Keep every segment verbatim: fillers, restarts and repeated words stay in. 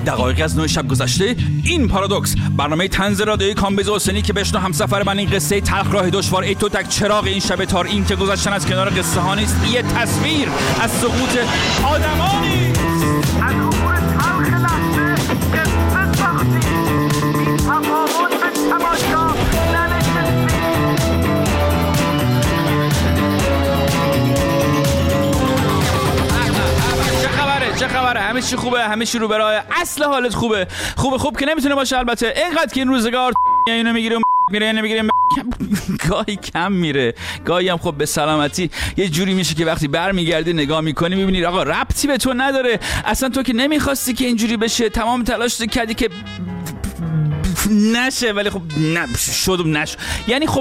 دقایقی از نوع شب گذشته. این پارادوکس، برنامه طنز رادیویی کامبیز حسینی که بشنو همسفر من این قصه تلخ راه دشوار ای تو تک چراغ این شب تار، این که گذشتن از کنار قصه ها نیست، یه تصویر از سقوط آدمانی از عبور تلخ لحظه قصه ساختی، این تفاوت به تماشا ننشستی. چه خبره چه خبره همه چی خوبه، همه چی رو برای اصل حالت خوبه. خوبه خوب که نمیتونه باشه البته، اینقدر که این روزگار اینو میگیره میره اینو میگیره گاهی کم میره، گاهی هم خب به سلامتی یه جوری میشه که وقتی برمیگردی نگاه میکنی میبینی آقا ربطی به تو نداره، اصلا تو که نمیخواستی که اینجوری بشه، تمام تلاش کردی که نشه ولی خب نه شدم نشد. یعنی خب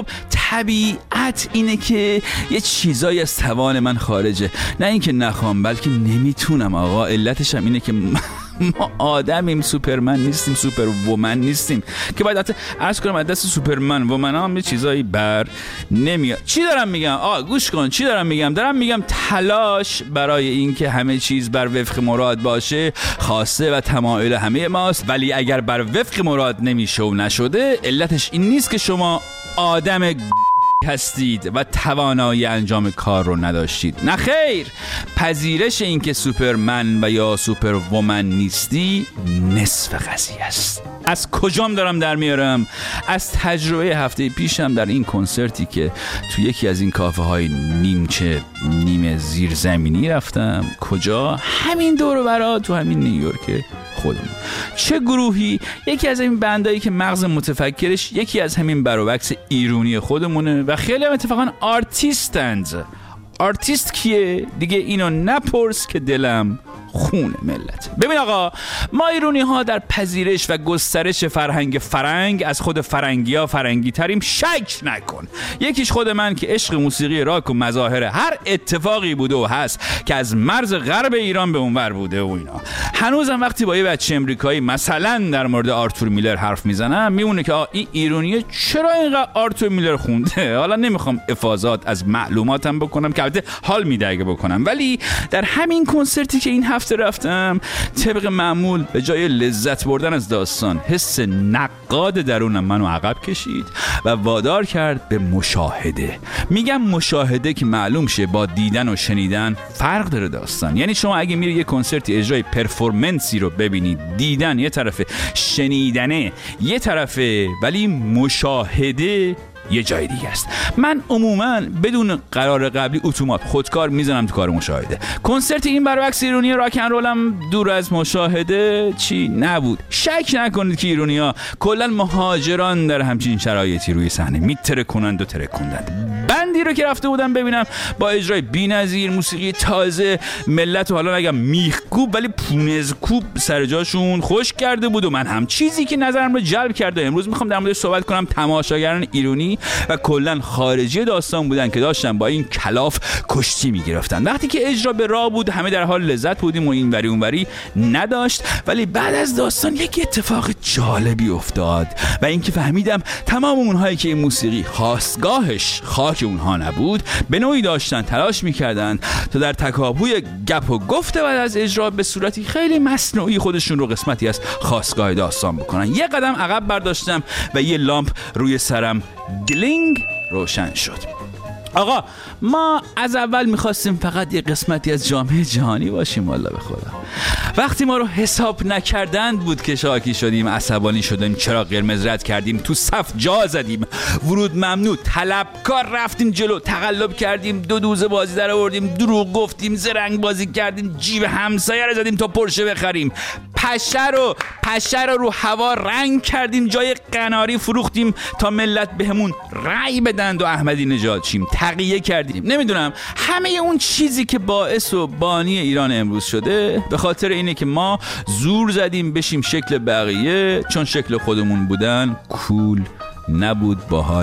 طبیعت اینه که یه چیزایی از توان من خارجه، نه اینکه نخوام بلکه نمیتونم آقا. علتش هم اینه که ما آدمیم، سوپرمن نیستیم، سوپر وومن نیستیم که باید حتی عرض کنم از دست سوپرمن وومن هم یه چیزایی بر نمیاد. چی دارم میگم؟ آه گوش کن چی دارم میگم. دارم میگم تلاش برای این که همه چیز بر وفق مراد باشه خاصه و تمایل همه ماست، ولی اگر بر وفق مراد نمیشه و نشده، علتش این نیست که شما آدم هستید و توانایی انجام کار رو نداشتید. نه خیر، پذیرش این که سوپرمن و یا سوپر وومن نیستی نصف قضیه است. از کجام دارم در میارم؟ از تجربه هفته پیشم در این کنسرتی که تو یکی از این کافه های نیمچه نیمه زیرزمینی رفتم. کجا؟ همین دور و برا تو همین نیویورک خودمون. چه گروهی؟ یکی از این بندایی که مغز متفکرش یکی از همین بروبکس ایرونی خودمونه و خیلی هم اتفاقا آرتیستند. آرتیست کیه؟ دیگه اینو نپرس که دلم خون ملت. ببین آقا، ما ایرونی ها در پذیرش و گسترش فرهنگ فرنگ از خود فرنگی ها فرنگی تریم، شک نکن. یکیش خود من که عشق موسیقی راک و مظاهر هر اتفاقی بوده و هست که از مرز غرب ایران به اونور بوده و اینا. هنوزم وقتی با یه بچه امریکایی مثلا در مورد آرتور میلر حرف میزنم میمونه که آقا این ایرونیه چرا اینقدر آرتور میلر خونده. حالا نمیخوام افاضات از معلوماتم بکنم که البته حال میده اگه بکنم، ولی در همین کنسرتی که این هفته رفتم طبق معمول به جای لذت بردن از داستان حس نقاد درونم منو عقب کشید و وادار کرد به مشاهده. میگم مشاهده که معلوم شه با دیدن و شنیدن فرق داره داستان. یعنی شما اگه میری یه کنسرتی اجرای پرفورمنسی رو ببینید، دیدن یه طرفه، شنیدنه یه طرفه، ولی مشاهده یه جای دیگه است. من عموما بدون قرار قبلی اتومات خودکار میزنم تو کار مشاهده. کنسرت این بروکس ایرونی راک اند رولم دور از مشاهده چی نبود. شک نکنید که ایرونی‌ها کلا مهاجران در همچین شرایطی روی صحنه میترکونند و ترکوندند. بندی رو که رفته بودم ببینم با اجرای بی‌نظیر، موسیقی تازه، ملت و حالا نگم میخکوب ولی پونزکوب سر جاشون خوش کرده بود و من هم. چیزی که نظرم رو جلب کرده امروز میخوام در موردش صحبت کنم، تماشاگران ایرانی و کلا خارجی داستان بودن که داشتن با این کلاف کشتی میگرفتن. وقتی که اجرا به راه بود همه در حال لذت بودیم و این وری اون وری نداشت، ولی بعد از داستان یک اتفاق جالبی افتاد و اینکه فهمیدم تمام اونهایی که این موسیقی خاستگاهش خاک اونها نبود به نوعی داشتن تلاش میکردن تا در تکاپوی گپ و گفت بعد از اجرا به صورتی خیلی مصنوعی خودشون رو قسمتی از خاستگاه داستان بکنن. یه قدم عقب برداشتم و یه لامپ روی سرم گلینگ روشن شد. آقا ما از اول میخواستیم فقط یه قسمتی از جامعه جهانی باشیم، والله به خدا. وقتی ما رو حساب نکردند بود که شاکی شدیم، عصبانی شدیم، چرا قرمز رد کردیم، تو صف جا زدیم، ورود ممنوع، طلبکار رفتیم جلو، تقلب کردیم، دو دوزه بازی در آوردیم، دروغ گفتیم، زرنگ بازی کردیم، جیب همسایه رو زدیم تا پرشه بخریم، پشه رو پشه رو رو هوا رنگ کردیم، جای قناری فروختیم تا ملت بهمون رأی بدند و احمدی نژاد شیم، تقیه کردیم. نمیدونم همه اون چیزی که باعث و بانی ایران امروز شده به خاطر اینه که ما زور زدیم بشیم شکل بقیه، چون شکل خودمون بودن کول نبود، باحال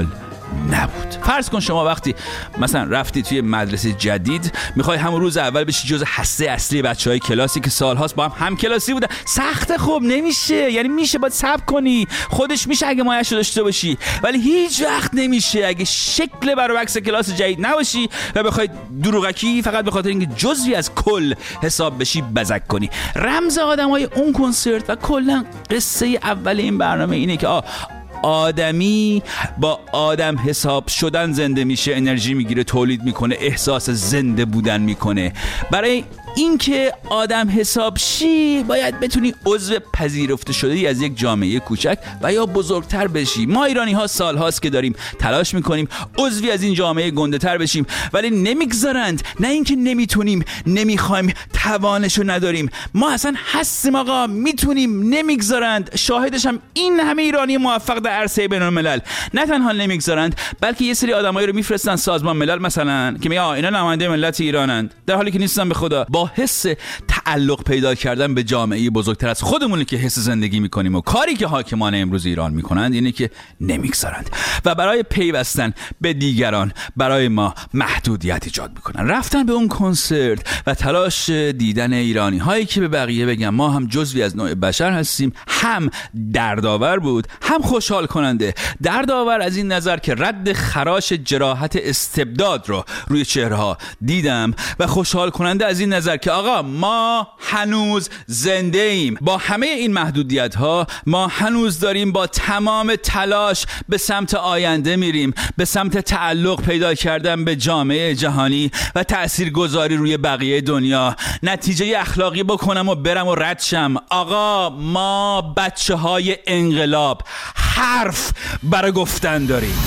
نبود. فرض کن شما وقتی مثلا رفتی توی مدرسه جدید، میخوای همون روز اول بشی جز هسته اصلی بچهای کلاسی که سالهاست با هم هم کلاسی بودن. سخته، خب نمیشه. یعنی میشه، باید صبر کنی، خودش میشه اگه مایه‌اش رو داشته باشی، ولی هیچ وقت نمیشه اگه شکل برعکس کلاس جدید نباشی و بخوای دروغکی فقط به خاطر اینکه جزوی از کل حساب بشی بزک کنی. رمز آدمای اون کنسرت و کلا قصه اول این برنامه اینه که آ آدمی با آدم حساب شدن زنده میشه، انرژی میگیره، تولید میکنه، احساس زنده بودن میکنه. برای اینکه آدم حساب شی باید بتونی عضو پذیرفته شده‌ای از یک جامعه کوچک و یا بزرگتر بشی. ما ایرانی ها سال هاست که داریم تلاش میکنیم عضوی از این جامعه گنده تر بشیم، ولی نمیگذارند. نه اینکه نمیتونیم، نمیخوایم، توانشو نداریم. ما اصلا هستیم آقا، میتونیم، نمیگذارند. شاهدش هم این همه ایرانی موفق در عرصه بین‌الملل. نه تنها نمیگذارند، بلکه یه سری آدمایی رو میفرستن سازمان ملل مثلا که میگه اینا نماینده ملت ایرانند، در حالی که نیستن. به خدا با حس تعلق پیدا کردن به جامعه بزرگتر از خودمونه که حس زندگی میکنیم و کاری که حاکمان امروز ایران میکنند اینه که نمیگذارند و برای پیوستن به دیگران برای ما محدودیت ایجاد میکنن. رفتن به اون کنسرت و تلاش دیدن ایرانی هایی که به بقیه بگن ما هم جزوی از نوع بشر هستیم هم دردآور بود، هم خوشحال کننده. دردآور از این نظر که رد خراش جراحت استبداد رو روی چهره‌ها دیدم و خوشحال کننده از این نظر که آقا ما هنوز زنده ایم. با همه این محدودیت ها ما هنوز داریم با تمام تلاش به سمت آینده میریم، به سمت تعلق پیدا کردن به جامعه جهانی و تاثیرگذاری روی بقیه دنیا. نتیجه اخلاقی بکنم و برم و رد شم. آقا ما بچه های انقلاب حرف برای گفتن داریم.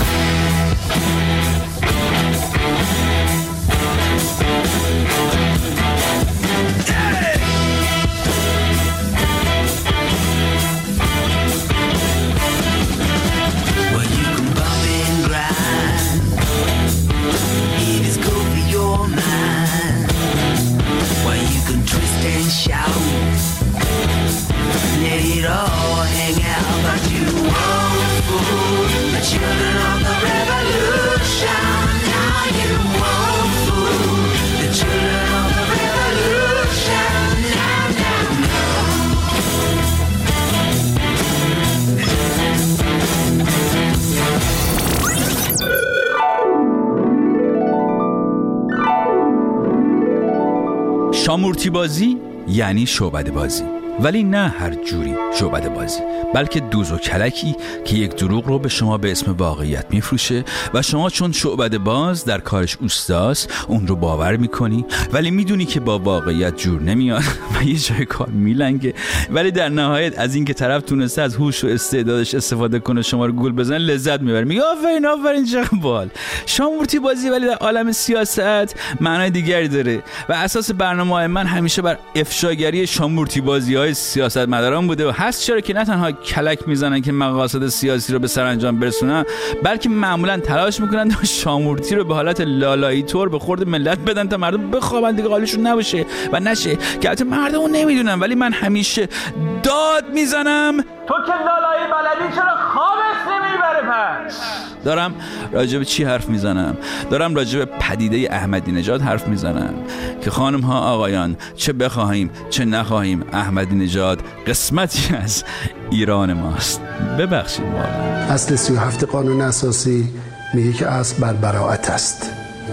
شامورتی بازی یعنی شعبده بازی، ولی نه هر جوری شعبده بازی، بلکه دوز و کلکی که یک دروغ رو به شما به اسم واقعیت میفروشه و شما چون شعبده باز در کارش اوستاست اون رو باور میکنی، ولی میدونی که با واقعیت جور نمیاد و یه جای کار میلنگه، ولی در نهایت از اینکه طرف تونسته از هوش و استعدادش استفاده کنه شما رو گول بزنه لذت میبره. میگه آفرین آفرین چقدر باحال. شامورتی بازی ولی در عالم سیاست معنای دیگری داره و اساس برنامه‌های من همیشه بر افشاگری شامورتی بازی‌های سیاستمداران بوده و هست. چرا که نه تنها کلک میزنن که مقاصد سیاسی رو به سرانجام برسونن، بلکه معمولا تلاش میکنن شامورتی رو به حالت لالایی طور به خورد ملت بدن تا مردم بخوابن دیگه حالشون نباشه و نشه، که البته مردم اون نمیدونن، ولی من همیشه داد میزنم تو که لالایی بلدی چرا خوابت نمیبره؟ پس دارم راجع به چی حرف میزنم؟ دارم راجع به پدیده احمدی نژاد حرف میزنم که خانم ها آقایان، چه بخواهیم چه نخواهیم، احمدی نژاد قسمتی از ایران ماست. ببخشید واقعا. اصل سی و هفت قانون اساسی میگه که اصل بر براءت است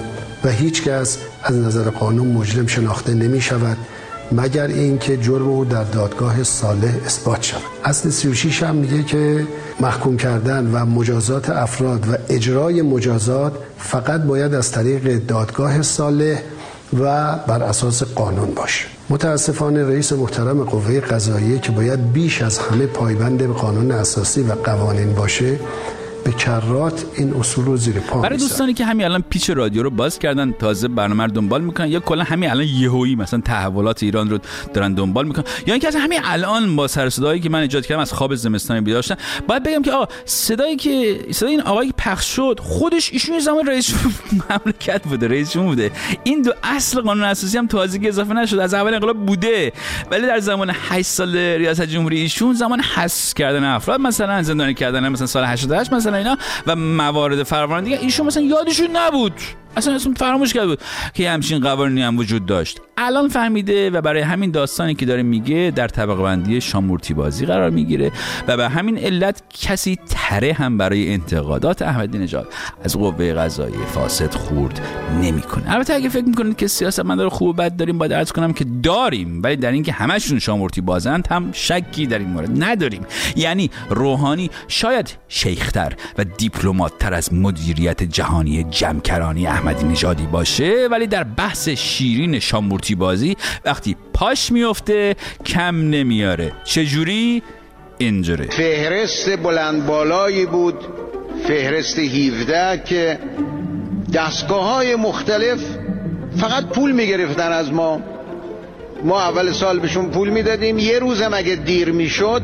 و هیچ کس از نظر قانون مجرم شناخته نمی شود مگر اینکه جرم او در دادگاه صالح اثبات شود. اصل سی و شش هم میگه که محکوم کردن و مجازات افراد و اجرای مجازات فقط باید از طریق دادگاه صالح و بر اساس قانون باشه. متاسفانه رئیس محترم قوه قضاییه که باید بیش از همه پایبند به قانون اساسی و قوانین باشه به کرات این اصول رو زیر پا. برای دوستانی که همین الان پیچ رادیو رو باز کردن تازه برنامه رو دنبال میکنن یا کلا همین الان یهویی مثلا تحولات ایران رو دارن دنبال میکنن یا اینکه از همین الان با سر صدایی که من ایجاد کردم از خواب زمستانی بیدار شدن، باید بگم که آ صدایی که صدای این آقایی پخش شد خودش ایشون زمان رئیس مملکت بوده، رئیس جمهور بوده. این دو اصل قانون اساسی هم تازگی اضافه نشد، از اول انقلاب بوده، ولی در زمان هشت سال ریاست جمهوری ایشون زمان حذف کردن افراد مثلا زندانی کردن مثلا سال هشتاد و هشت مثلا اینا و موارد فراوان دیگه ایشون مثلا یادشون نبود، اصلا اصلا فراموش کرده بود که همچین قوانینی هم وجود داشت. الان فهمیده و برای همین داستانی که داره میگه در طبقه بندی شامورتی بازی قرار میگیره و به همین علت کسی تره هم برای انتقادات احمدی نژاد از قوه قضاییه فاسد خورد نمیکنه. البته اگه فکر میکنید که سیاستمدار خوب و بد داریم، باید عرض کنم که داریم، ولی در این که همشون شامورتی بازند هم شکی در این مورد نداریم. یعنی روحانی شاید شیختر و دیپلمات‌تر از مدیریت جهانی جمکرانی احمدی نژادی باشه، ولی در بحث شیرین شامورتی بازی وقتی پاش میفته کم نمیاره. چجوری؟ اینجوری. فهرست بلند بالایی بود، فهرست هفده که دستگاه‌های مختلف فقط پول میگرفتن از ما. ما اول سال بهشون پول میدادیم، یه روزم اگه دیر میشد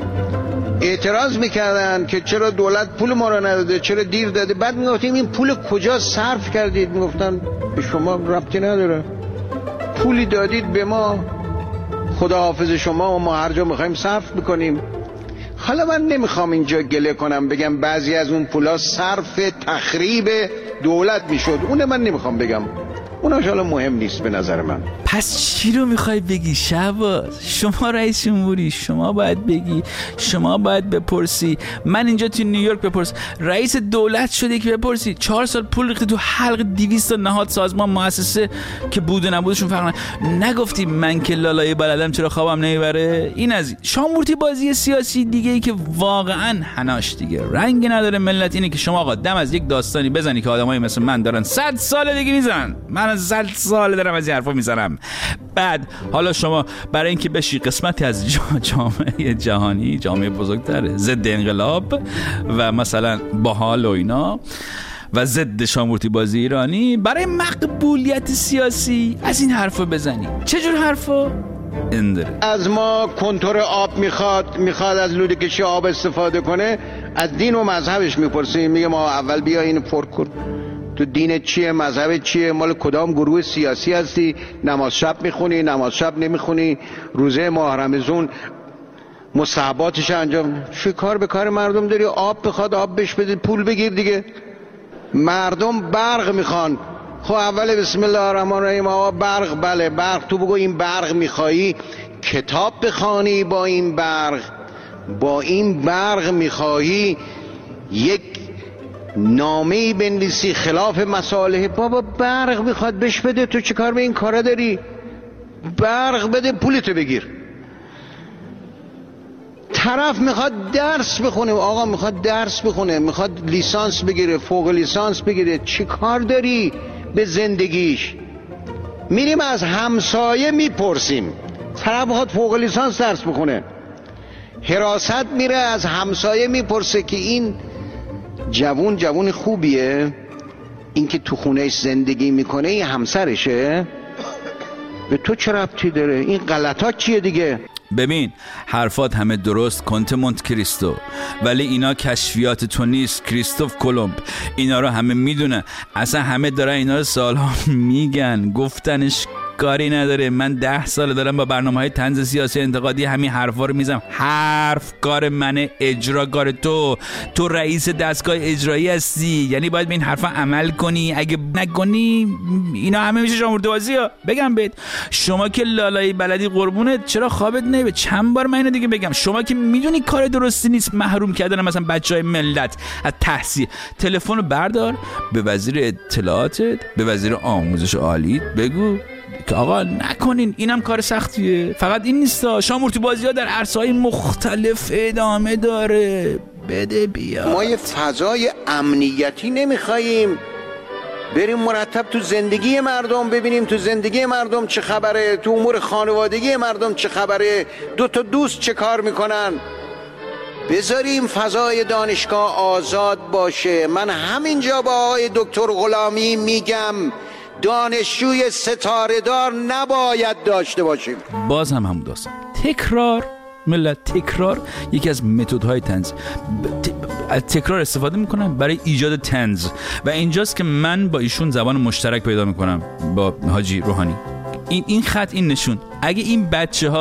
اعتراض میکردن که چرا دولت پول ما رو نداده، چرا دیر داده. بعد میگفتیم این پول کجا صرف کردید؟ میگفتن به شما ربطی نداره، پولی دادید به ما، خدا حافظ شما و ما هر جا میخوایم صرف میکنیم. حالا من نمیخوام اینجا گله کنم بگم بعضی از اون پولا صرف تخریب دولت میشد، اونه من نمیخوام بگم، اوناش حالا مهم نیست به نظر من. پس چی رو میخوای بگی شهباز؟ شما رئیس جمهوری، شما باید بگی، شما باید بپرسی. من اینجا تو نیویورک بپرس، رئیس دولت شده که بپرسی چهار سال پول ریخته تو حلق دویست نهاد سازمان مؤسسه که بود و نبودشون فرق نگفتی من که لالای بلدم چرا خوابم نمیبره؟ این از این. شامورتی بازی سیاسی دیگه ای که واقعا حناش دیگه رنگ نداره ملت اینه که شما آقا دم از یک داستانی بزنی که آدمایی مثل من دارن صد سال دیگه میزنن، من صد سال دارم از این حرفا میزنم. بعد حالا شما برای اینکه بشی قسمتی از جامعه جهانی، جامعه بزرگتر ضد انقلاب و مثلا باحال و اینا و ضد شامورتی بازی ایرانی، برای مقبولیت سیاسی از این حرفا بزنی. چجور حرفا؟ اندره. از ما کنتور آب میخواد، میخواد از لوله کشی آب استفاده کنه، از دین و مذهبش میپرسیم، میگه ما اول بیا اینو پر کن، تو دینت چیه، مذهبت چیه، مال کدام گروه سیاسی هستی، نماز شب میخونی، نماز شب نمیخونی، روزه ماه رمضان مستحباتش انجام. چه کار به کار مردم داری؟ آب بخواد آب بهش بده، پول بگیر دیگه. مردم برق میخوان، خب اول بسم الله الرحمن الرحیم آقا برق، بله برق، تو بگو این برق میخوایی کتاب بخوانی، با این برق با این برق میخوایی یک نامه‌ای بنویسی خلاف مصالح. بابا برق میخواد بهش بده، تو چه کار به این کارا داری؟ برق بده پولتو بگیر. طرف میخواد درس بخونه، آقا میخواد درس بخونه، میخواد لیسانس بگیره، فوق لیسانس بگیره، چی کار داری به زندگیش؟ میریم از همسایه میپرسیم، طرف میخواد فوق لیسانس درس بخونه، حراست میره از همسایه میپرسه که این جوون جوون خوبیه، این که تو خونهش زندگی میکنه این همسرشه، به تو چه ربطی داره؟ این غلطات چیه دیگه؟ ببین حرفات همه درست کنت مونت کریستو، ولی اینا کشفیات تو نیست کریستوف کلمب. اینا رو همه میدونه، اصلا همه دارن اینا رو سالها میگن، گفتنش کاری نداره. من ده سال دارم با برنامه‌های طنز سیاسی انتقادی همین حرفا رو میزنم. حرف کار منه، اجرا کار تو. تو رئیس دستگاه اجرایی هستی، یعنی باید به این حرفا عمل کنی. اگه نکنی اینا همه میشه شامورتی بازی ها. بگم بهت، شما که لالایی بلدی قربونت، چرا خوابت نمیبره؟ چند بار من اینو دیگه بگم، شما که میدونی کار درستی نیست محروم کردن مثلا بچهای ملت از تحصیل. تلفن رو بردار به وزیر اطلاعاتت، به وزیر آموزش عالیت بگو که آقا نکنین، اینم کار سختیه. فقط این نیستا، شامورتی بازی ها در عرصه‌های مختلف ادامه داره. بده بیا. ما یه فضای امنیتی نمیخواییم، بریم مرتب تو زندگی مردم ببینیم تو زندگی مردم چه خبره، تو امور خانوادگی مردم چه خبره، دو تا دوست چه کار میکنن. بذاریم فضای دانشگاه آزاد باشه. من همینجا با آقای دکتر غلامی میگم دانشجوی ستاره دار نباید داشته باشیم. باز هم همون داستان، تکرار. ملت تکرار یکی از متدهای طنز، از تکرار استفاده میکنن برای ایجاد طنز و اینجاست که من با ایشون زبان مشترک پیدا میکنم با حاجی روحانی. این این خط، این نشون، اگه این بچه ها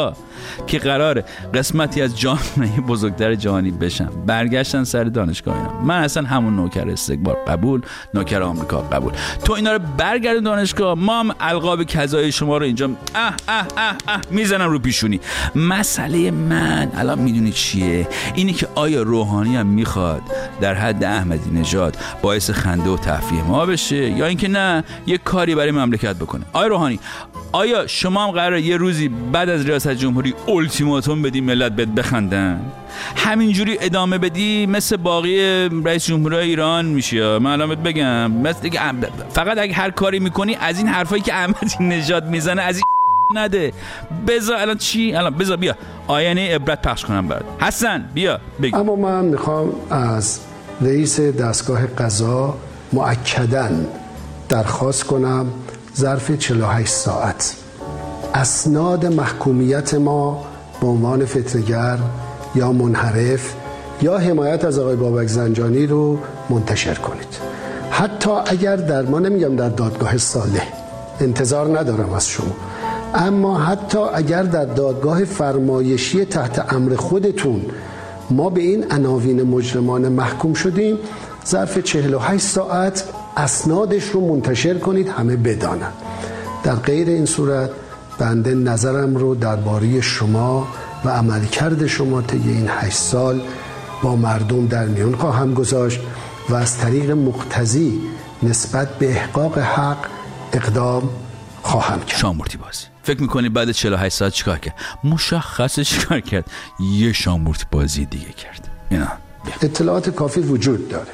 که قراره قسمتی از جامعه بزرگتر جهانی بشن، برگشتن سر دانشگاه اینا. من اصلا همون نوکر استکبار قبول، نوکر آمریکا قبول. تو اینا رو برگردون دانشگاه، ما هم القاب کذایی شما رو اینجا اه اه اه اه میزنم رو پیشونی. مسئله من الان میدونی چیه؟ اینی که آیا روحانی هم میخواد در حد احمدی نژاد باعث خنده و تفریح ما بشه، یا اینکه نه یه کاری برای مملکت بکنه؟ آیا روحانی، آیا شما هم قراره یه روزی بعد از ریاست جمهوری التیماتوم بدی ملت بهت بخندن؟ همینجوری ادامه بدی مثل باقی رئیس جمهورهای ایران میشی. من الان بهت بگم مثل فقط اگه هر کاری میکنی از این حرفایی که احمدی نژاد میزنه از این نده. بذار الان چی؟ الان بذار بیا آینه عبرت پخش کنم برات. حسن بیا بگو. اما من میخوام از رئیس دستگاه قضا مؤکداً درخواست کنم ظرف چهل و هشت ساعت اسناد محکومیت ما به عنوان فتنه‌گر یا منحرف یا حمایت از آقای بابک زنجانی رو منتشر کنید. حتی اگر در ما نمیگم در دادگاه صالح، انتظار ندارم از شما، اما حتی اگر در دادگاه فرمایشی تحت امر خودتون ما به این عناوین مجرمانه محکوم شدیم، ظرف چهل و هشت ساعت اسنادش رو منتشر کنید همه بدانن. در غیر این صورت بنده نظرم رو درباره شما و عملکرد شما طی این هشت سال با مردم در میون خواهم گذاشت و از طریق مقتضی نسبت به احقاق حق اقدام خواهم کرد. شامورتی بازی فکر میکنی بعد چهل و هشت ساعت چیکار کرد؟ مشخصه چیکار کرد. یه شامورتی بازی دیگه کرد. اینا اطلاعات کافی وجود داره،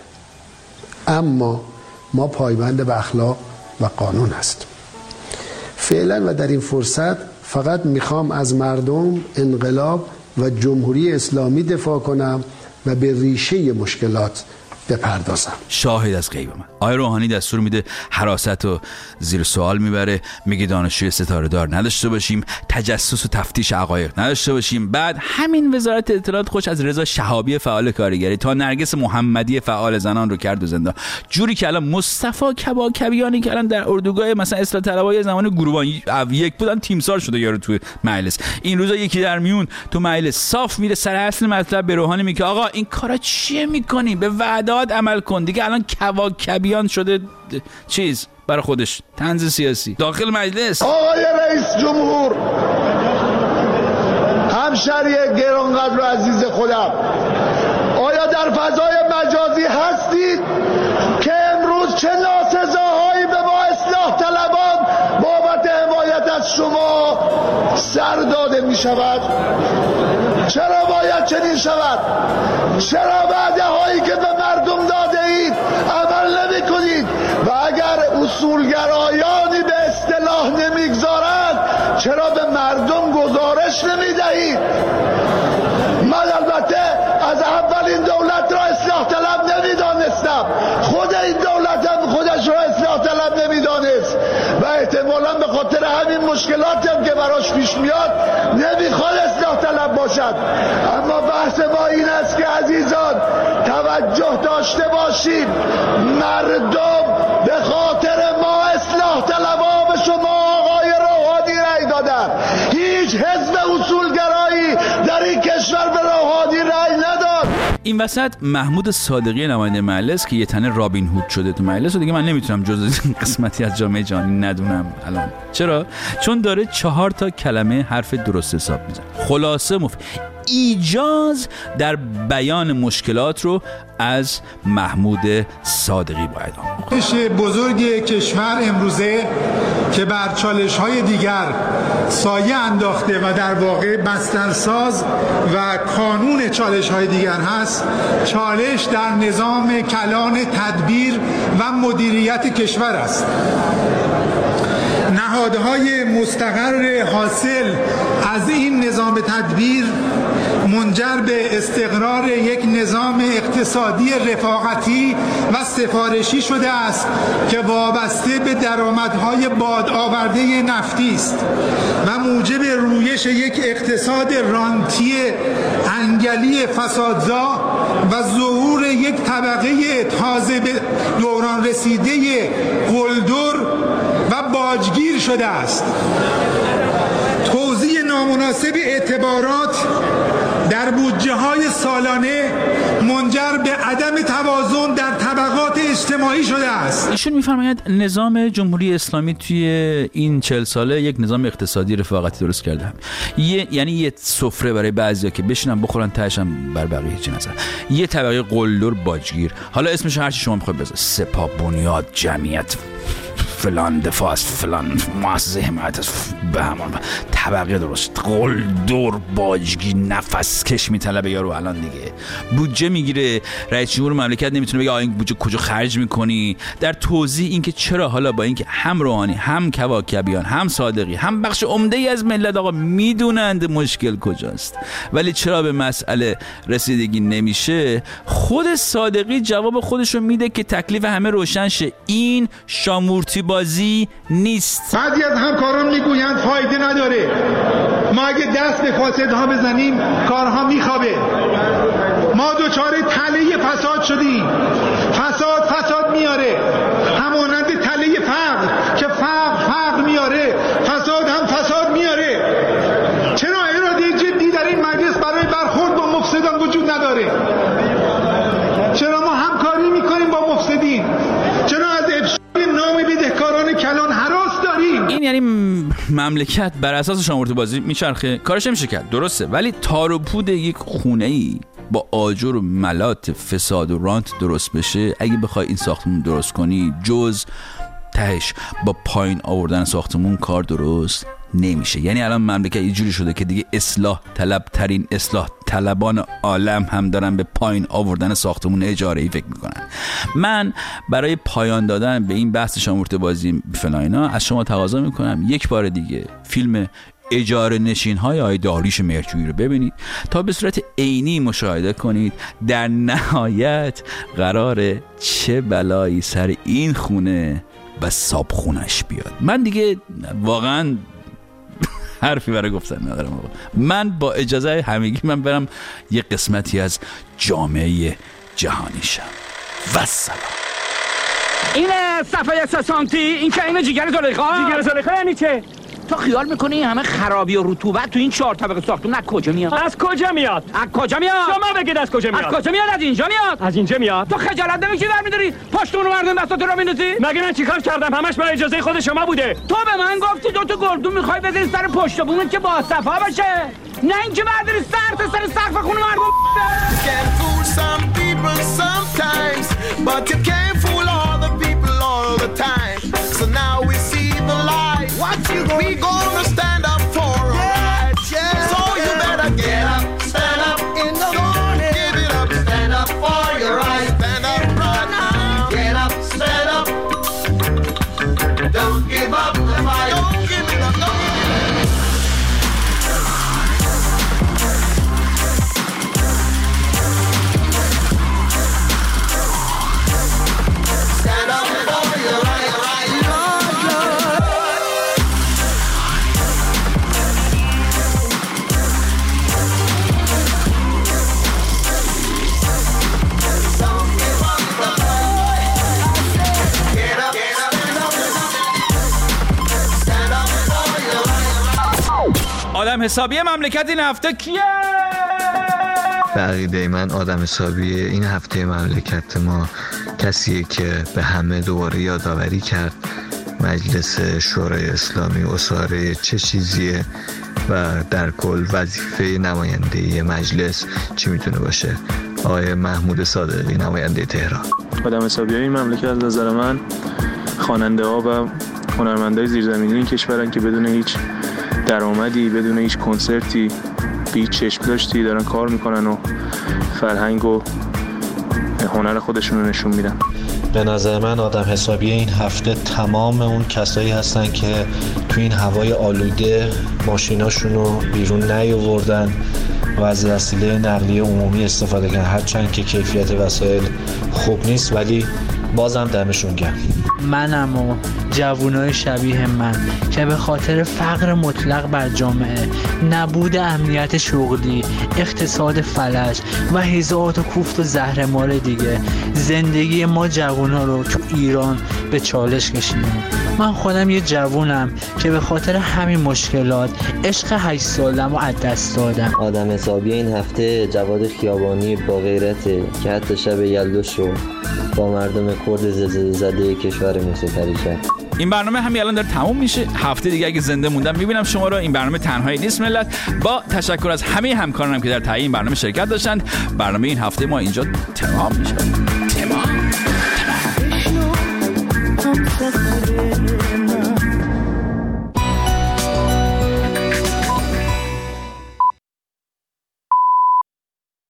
اما ما پایبند به اخلاق و قانون هستیم. فعلا و در این فرصت فقط میخوام از مردم، انقلاب و جمهوری اسلامی دفاع کنم و به ریشه مشکلات بپردازم. شاهد از غیب من. آقای روحانی دستور میده حراست رو زیر سوال میبره، میگه دانشجوی ستاره دار نداشته باشیم، تجسس و تفتیش حقایق نداشته باشیم. بعد همین وزارت اطلاعات خوش از رضا شهابی فعال کارگری تا نرگس محمدی فعال زنان رو کرد و زندان. جوری که الان مصطفی کباکبیانی که الان در اردوگاه مثلا اصلاح طلبای زمان گروبان یک بودن تیمسار شده یارو تو مجلس. این روزا یکی در میون تو مجلس صاف میره سر اصل مطلب به روحانی میگه آقا این کارا چیه میکنی؟ به وعدات عمل کن دیگه. الان کباکبیان شده چیز برای خودش طنز سیاسی داخل مجلس. آقای رئیس جمهور، همشهری گرانقدر و عزیز خودم، آیا در فضای مجازی هستید که امروز چه ناسزاهایی به ما اصلاح طلبان بابت حمایت از شما سر داده می شود؟ چرا باید چنین شود؟ چرا وعده هایی که به مردم داده اید عمل نمی کنید؟ و اگر اصولگرایانی به اصطلاح نمیگذارند چرا به مردم گزارش نمی دهید؟ من البته از اول این دولت را اصلاح طلب نمی دانستم، خود این دولت هم خودش را اصلاح طلب نمی دانست و احتمالا به خاطر همین مشکلاتی هم که براش پیش میاد نمیخواد اصلاح طلب باشد. اما بحث ما این است که عزیزان توجه داشته باشید، مردم به خاطر ما اصلاح طلبها به شما آقای روحانی رأی دادن. هیچ حزب اصولگرایی در این کشور به روحانی رأی نداد. این وسط محمود صادقی نماینده مجلس که یه تنه رابین هود شده تو مجلس و دیگه من نمیتونم جز قسمتی از جامعه جهانی ندونم الان. چرا؟ چون داره چهار تا کلمه حرف درست حساب میزنه. خلاصه مف... ایجاز در بیان مشکلات رو از محمود صادقی باید آمد. بزرگ کشور امروزه که بر چالش‌های دیگر سایه انداخته و در واقع بسترساز و کانون چالش‌های دیگر هست، چالش در نظام کلان تدبیر و مدیریت کشور است. نهادهای مستقر حاصل از این نظام تدبیر منجر به استقرار یک نظام اقتصادی رفاقتی و سفارشی شده است که وابسته به درآمدهای بادآورده نفتی است و موجب رویش یک اقتصاد رانتی انگلی فسادزا و ظهور یک طبقه تازه به دوران رسیده قلدر و باجگیر شده است. توزیع نام نامناسب اعتبارات در بودجه های سالانه منجر به عدم توازن در طبقات اجتماعی شده است. ایشون می‌فرماید نظام جمهوری اسلامی توی این چهل ساله یک نظام اقتصادی رفاقتی درست کرده هم. یه یعنی یه سفره برای بعضیا که بشینن بخورن تهش هم بر بقیه هیچ نذارن. یه طبقه قلدر باجگیر، حالا اسمش هر چی شما می‌خواید بذار، سپاه، بنیاد، جمعیت فلان، دفاع است، فلان مؤسسه حمایت است، به همان طبقه درست قلدر باجگیر نفس کش میطلبه یارو. الان دیگه بودجه میگیره، رئیس جمهور مملکت نمیتونه بگه آ این بودجه کجا خرج میکنی. در توضیح اینکه چرا حالا با اینکه هم روحانی هم کواکبیان هم صادقی هم بخش عمده ای از ملت آقا میدونند مشکل کجاست ولی چرا به مسئله رسیدگی نمیشه، خود صادقی جواب خودشو میده که تکلیف همه روشن شه. این شامورتی بازی نیست. بعضی از همکاران میگویند فایده نداره، ما اگه دست به فاسدها بزنیم کارها میخوابه. ما دوچار تله فساد شدیم. فساد فساد میاره، همانند تله فقر که فقر فقر میاره، فساد هم فساد میاره. چرا اراده جدی در این مجلس برای برخورد با مفسدان وجود نداره؟ چرا ما همکاری میکنیم با مفسدین؟ چرا از افشای نام بدهکاران کلان هراس داریم؟ این یعنی مملکت بر اساس شامورتی بازی میچرخه، کارش نمیشه کرد، درسته، ولی تار و پود یک خونه‌ای با آجر و ملات فساد و رانت درست بشه، اگه بخوای این ساختمون درست کنی جز تهش با پایین آوردن ساختمون کار درست نمیشه. یعنی الان مملکت یه جوری شده که دیگه اصلاح طلب ترین اصلاح طلبان عالم هم دارن به پایین آوردن ساختمون اجاره‌ای فکر میکنن. من برای پایان دادن به این بحث شامورتی بازی فلان اینا از شما تقاضا میکنم یک بار دیگه فیلم اجاره نشین های آقای داریوش مهرجویی رو ببینید تا به صورت عینی مشاهده کنید در نهایت قراره چه بلایی سر این خونه و صابخونش بیاد. من دیگه واقعا حرفی برای گفتن ندارم آقا. من با اجازه همگی من برم یه قسمتی از جامعه جهانی شم. و سلام. اینه صفحه سه سانتی، این که اینه جیگر زلیخا. جیگر زلیخا یعنی چه؟ تو خیال میکنی همه خرابی و رطوبت تو این چهار طبقه ساختمون از کجا میاد؟ از کجا میاد؟ از کجا میاد؟ شما بگید از کجا میاد؟ از کجا میاد؟ از اینجا میاد. از اینجا میاد. تو خجالت نمیکشی برمی‌داری پشتون رو مردم دستات رو میندازی؟ مگه من چیکار کردم؟ همش با اجازه خود شما بوده. تو به من گفتی دو تا گردون میخوای بزنی سر پشت بومت که با صفا باشه، نه اینکه برداری سر تا سر سقف خونه مردم. We gonna stand up for our rights, yeah. So you better get up, stand up in the morning. Give it up, stand up for your rights. Stand up right now. Get up, stand up. Don't give up the fight. Don't give it up, don't give it up. Stand up for your rights. آدم حسابی مملکت این هفته کیه؟ به عقیده من آدم حسابی این هفته مملکت ما کسیه که به همه دوباره یادآوری کرد مجلس شورای اسلامی اساره چه چیزیه و در کل وظیفه نمایندگی مجلس چی میتونه باشه. آقای محمود صادقی، نماینده تهران. آدم حسابی این مملکت از نظر من خواننده ها و هنرمندای زیرزمینی این کشورن که بدون هیچ درآمدی، بدون هیچ کنسرتی، بی چشم داشتی دارن کار میکنن و فرهنگ و هنر خودشون رو نشون میدن. به نظر من آدم حسابی این هفته تمام اون کسایی هستن که تو این هوای آلوده ماشیناشون رو بیرون نیاوردن و از وسیله نقلیه عمومی استفاده کردن، هرچند که کیفیت وسایل خوب نیست ولی بازم دمشون گرم. منم و جوانای شبیه من که به خاطر فقر مطلق بر جامعه، نبود امنیت شغلی، اقتصاد فلج و هزار تا کوفت و زهرمار دیگه زندگی ما جوانا رو تو ایران به چالش کشیدیم. من خودم یه جوونم که به خاطر همین مشکلات عشق هشت سالم رو از دست دادم. آدم حسابی این هفته جواد خیابانی با غیرته که حتی شب یلدوشو با مردم کرد زلزله زده کشور موسیقی کرد. این برنامه همین الان داره تموم میشه. هفته دیگه اگه زنده موندم میبینم شما رو. این برنامه تنهایی نیست ملت. با تشکر از همه همکارانم که در تهیه این برنامه شرکت داشتند. برنامه این هفته ما اینجا تمام میشه.